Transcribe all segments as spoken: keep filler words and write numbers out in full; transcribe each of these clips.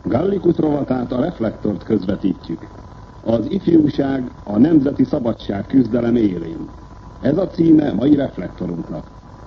Gallicus rovatát, a Reflektort közvetítjük. Az ifjúság a nemzeti szabadság küzdelem élén. Ez a címe mai Reflektorunknak.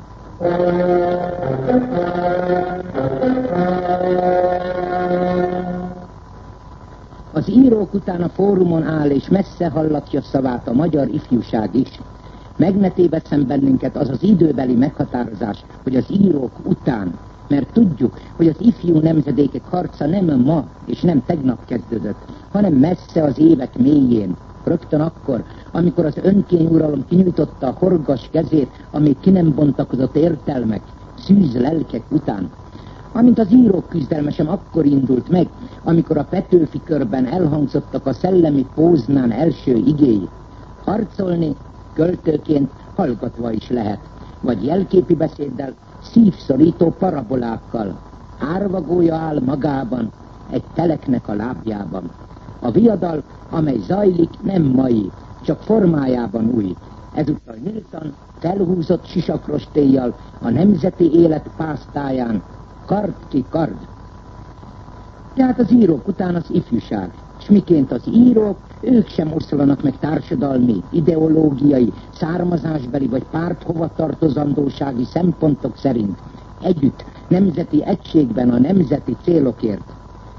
Az írók után a fórumon áll, és messze hallatja szavát a magyar ifjúság is. Meg ne tévesszen bennünket az az időbeli meghatározás, hogy az írók után, mert tudjuk, hogy az ifjú nemzedékek harca nem ma és nem tegnap kezdődött, hanem messze az évek mélyén, rögtön akkor, amikor az önkényuralom kinyújtotta a horgas kezét, amíg ki nem bontakozott értelmek, szűz lelkek után. Amint az írók küzdelme sem akkor indult meg, amikor a Petőfi körben elhangzottak a szellemi Póznán első igéi. Harcolni költőként hallgatva is lehet, vagy jelképi beszéddel, szívszorító parabolákkal. Árvagója áll magában, egy teleknek a lábjában. A viadal, amely zajlik, nem mai, csak formájában új. Ezúttal nyíltan, felhúzott sisakrostéjjal a nemzeti élet pásztáján, kard ki kard. Tehát az írók után az ifjúság, s miként az írók, ők sem oszlanak meg társadalmi, ideológiai, származásbeli vagy párthovatartozandósági szempontok szerint. Együtt, nemzeti egységben a nemzeti célokért.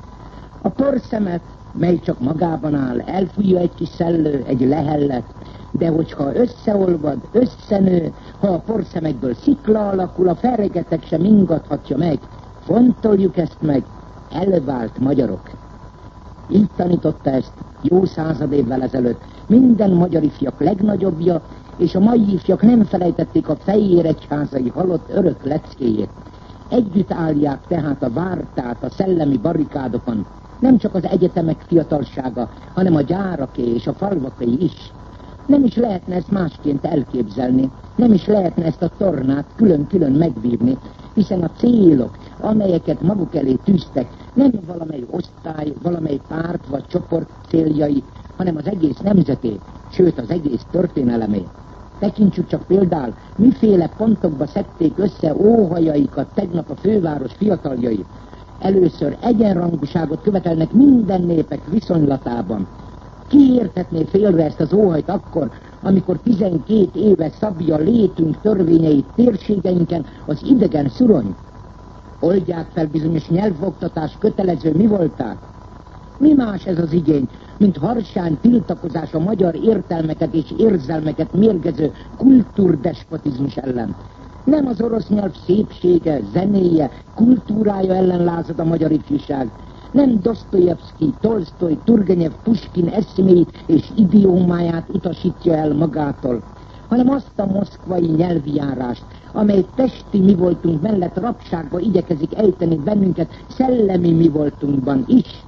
A porszemet, mely csak magában áll, elfújja egy kis szellő, egy lehellet, de hogyha összeolvad, összenő, ha a porszemekből szikla alakul, a fergetek sem ingathatja meg. Fontoljuk ezt meg, elvált magyarok. Így tanította ezt jó század évvel ezelőtt minden magyar ifjak legnagyobbja, és a mai ifjak nem felejtették a Fejér egyházai halott örök leckéjét. Együtt állják tehát a vártát a szellemi barrikádokon, nem csak az egyetemek fiatalsága, hanem a gyáraké és a falvaké is. Nem is lehetne ezt másként elképzelni, nem is lehetne ezt a tornát külön-külön megvívni, hiszen a célok, amelyeket maguk elé tűztek, nem valamely osztály, valamely párt vagy csoport céljai, hanem az egész nemzeté, sőt az egész történelemé. Tekintsük csak például, miféle pontokba szedték össze óhajaikat tegnap a főváros fiataljai. Először egyenrangúságot követelnek minden népek viszonylatában. Ki érthetné félre ezt az óhajt akkor, amikor tizenkét éve szabja létünk törvényeit térségeinken az idegen szurony? Oldják fel bizonyos nyelvoktatás kötelező mi voltát? Mi más ez az igény, mint harsány tiltakozás a magyar értelmeket és érzelmeket mérgező kultúrdespotizmus ellen? Nem az orosz nyelv szépsége, zenéje, kultúrája ellen lázad a magyar ifjúság. Nem Dosztojevszky, Tolsztoj, Turgenev, Puskin eszméit és idiómáját utasítja el magától, hanem azt a moszkvai nyelvjárást, amely testi mi voltunk mellett rabságba igyekezik ejteni bennünket szellemi mi voltunkban is.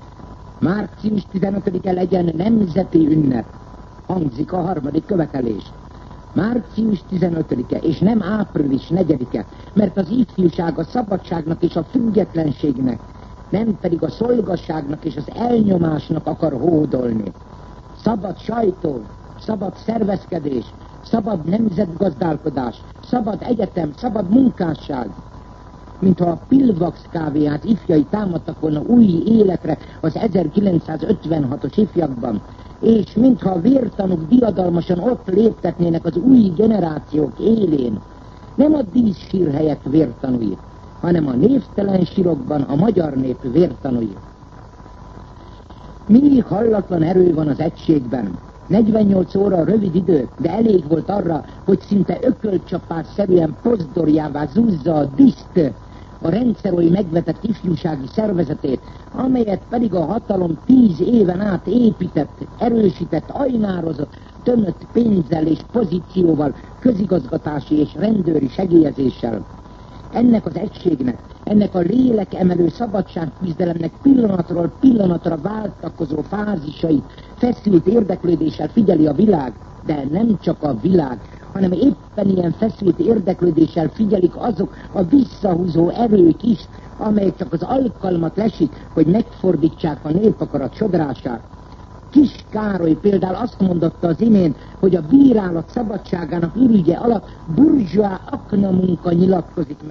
Március tizenötödike legyen nemzeti ünnep, hangzik a harmadik követelés. Március tizenötödike, és nem április negyedike, mert az ifjúság a szabadságnak és a függetlenségnek, nem pedig a szolgasságnak és az elnyomásnak akar hódolni. Szabad sajtó, szabad szervezkedés, szabad nemzetgazdálkodás, szabad egyetem, szabad munkásság. Mintha a Pilvax kávéját ifjai támadtak volna új életre az ezerkilencszázötvenhatos ifjakban, és mintha a vértanúk diadalmasan ott léptetnének az új generációk élén, nem a díszsír helyett vértanúi, hanem a névtelen sírokban a magyar nép vértanúi. Mindig hallatlan erő van az egységben. negyvennyolc óra rövid idő, de elég volt arra, hogy szinte ökölcsapásszerűen pozdorjává zúzza a diszt, a rendszeroly megvetett ifjúsági szervezetét, amelyet pedig a hatalom tíz éven át épített, erősített, ajnározott, tömött pénzzel és pozícióval, közigazgatási és rendőri segélyezéssel. Ennek az egységnek, ennek a lélekemelő szabadságküzdelemnek pillanatról pillanatra váltakozó fázisait feszült érdeklődéssel figyeli a világ, de nem csak a világ, hanem éppen ilyen feszült érdeklődéssel figyelik azok a visszahúzó erők is, amelyek csak az alkalmat lesik, hogy megfordítsák a népakarat sodrását. Kis Károly például azt mondotta az imént, hogy a bírálat szabadságának ürügye alatt burzsóá aknamunka nyilatkozik meg.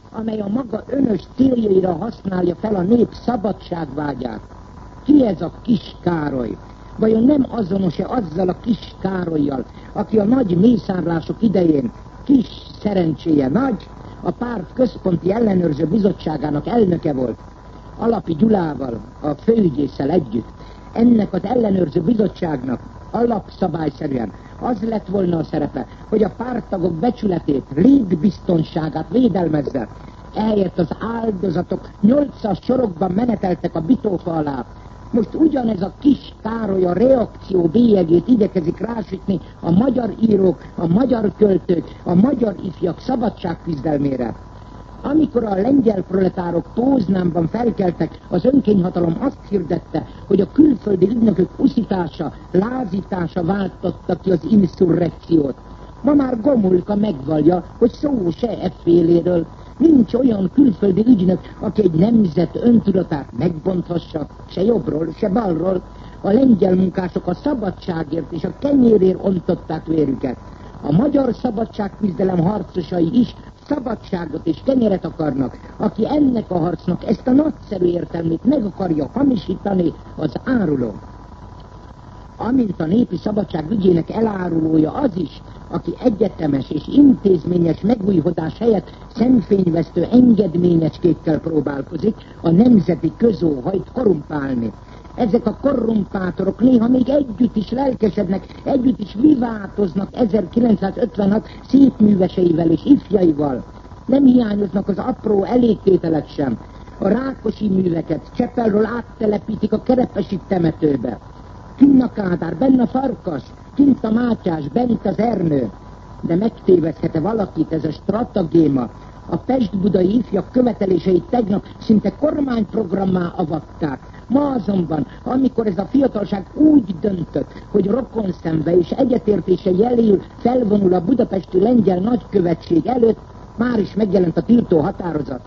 amely a maga önös céljaira használja fel a nép szabadságvágyát. Ki ez a Kis Károly? Vajon nem azonos-e azzal a Kis Károlyjal, aki a nagy mészárlások idején kis szerencséje nagy, a párt központi ellenőrző bizottságának elnöke volt, Alapi Gyulával, a főügyésszel együtt. Ennek az ellenőrző bizottságnak alapszabályszerűen az lett volna a szerepe, hogy a párttagok becsületét, létbiztonságát védelmezze. Ehelyett az áldozatok nyolcas sorokban meneteltek a bitófa alá. Most ugyanez a Kis Károly a reakció bélyegét igyekezik rásütni a magyar írók, a magyar költők, a magyar ifjak szabadságküzdelmére. Amikor a lengyel proletárok Póznánban felkeltek, az önkényhatalom azt hirdette, hogy a külföldi ügynökök uszítása, lázítása váltotta ki az inszurrekciót. Ma már Gomulka megvallja, hogy szó se efféléről. Nincs olyan külföldi ügynök, aki egy nemzet öntudatát megbontassa, se jobbról, se balról. A lengyel munkások a szabadságért és a kenyérért ontották vérüket. A magyar szabadságküzdelem harcosai is szabadságot és kenyeret akarnak. Aki ennek a harcnak ezt a nagyszerű értelmét meg akarja hamisítani, az áruló. Amint a népi szabadság ügyének elárulója az is, aki egyetemes és intézményes megújhodás helyett szemfényvesztő engedményecskékkel próbálkozik, a nemzeti közóhajt korrumpálni. Ezek a korrumpátorok néha még együtt is lelkesednek, együtt is vivátoznak ezerkilencszázötvenhat szépműveseivel és ifjaival. Nem hiányoznak az apró elégtételek sem. A Rákosi műveket Csepelről áttelepítik a Kerepesi temetőbe. Kinn a Kádár, benne a Farkas, kint a Mátyás, bent az Ernő. De megtévezhet-e valakit ez a stratagéma? A pest-budai ifjak követeléseit tegnap szinte kormányprogrammá avatták. Ma azonban, amikor ez a fiatalság úgy döntött, hogy rokonszembe és egyetértése jeléül felvonul a budapesti lengyel nagykövetség előtt, már is megjelent a tiltó határozat.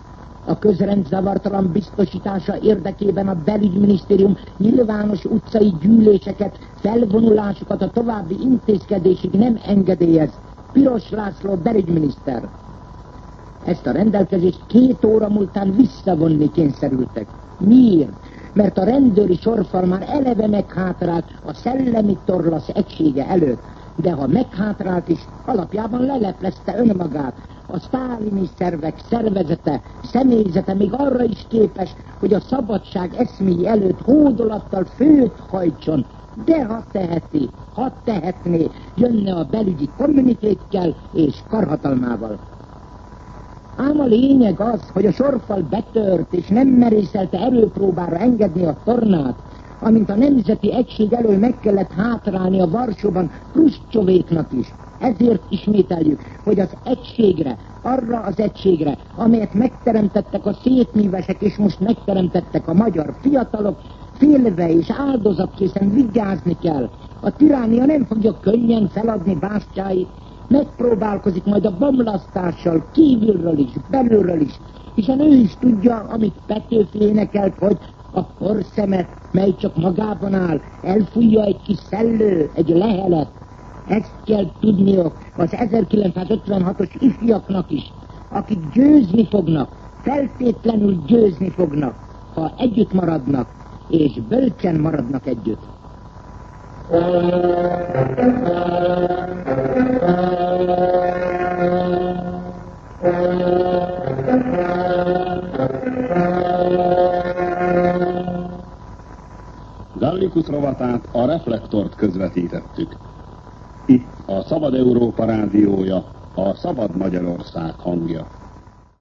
A közrend zavartalan biztosítása érdekében a belügyminisztérium nyilvános utcai gyűléseket, felvonulásokat a további intézkedésig nem engedélyez. Piros László belügyminiszter. Ezt a rendelkezést két óra múltán visszavonni kényszerültek. Miért? Mert a rendőri sorfal már eleve meghátrált a szellemi torlasz egysége előtt. De ha meghátrált is, alapjában leleplezte önmagát. A sztálini szervek szervezete, személyzete még arra is képes, hogy a szabadság eszméi előtt hódolattal főt hajtson. De ha teheti, ha tehetné, jönne a belügyi kommunikékkel és karhatalmával. Ám a lényeg az, hogy a sorfal betört és nem merészelte erőpróbára engedni a tornát, amint a nemzeti egység elől meg kellett hátrálni a Varsóban Kruscsovéknak is. Ezért ismételjük, hogy az egységre, arra az egységre, amelyet megteremtettek a szétművesek és most megteremtettek a magyar fiatalok, félve és áldozatkészen vigyázni kell. A tiránia nem fogja könnyen feladni bástyáit, megpróbálkozik majd a bomlasztással kívülről is, belülről is, hiszen ő is tudja, amit Petőfi énekelt, hogy a porszemet, mely csak magában áll, elfújja egy kis szellő, egy lehelet. Ezt kell tudniok az ezerkilencszázötvenhatos ifjaknak is, akik győzni fognak, feltétlenül győzni fognak, ha együtt maradnak, és bölcsen maradnak együtt. Gallicus rovatát, a Reflektort közvetítettük. Itt a Szabad Európa rádiója, a Szabad Magyarország hangja.